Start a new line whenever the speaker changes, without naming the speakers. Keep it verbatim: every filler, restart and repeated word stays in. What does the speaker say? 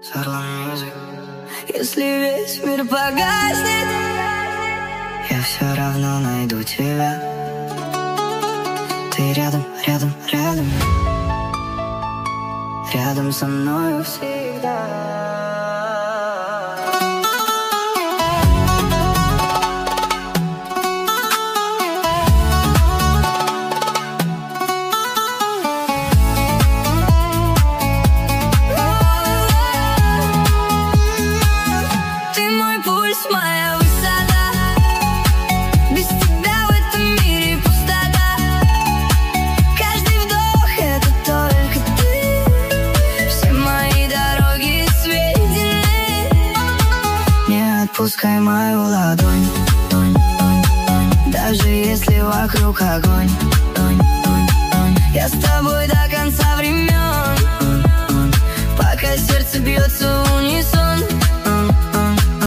Если весь мир погаснет, я все равно найду тебя. Ты рядом, рядом, рядом, рядом со мною всегда.
Моя высота, без тебя в этом мире пустота. Каждый вдох — это только ты. Все мои дороги сведены.
Не отпускай мою ладонь, даже если вокруг огонь.
Я с тобой до конца времен, пока сердце бьется у нее.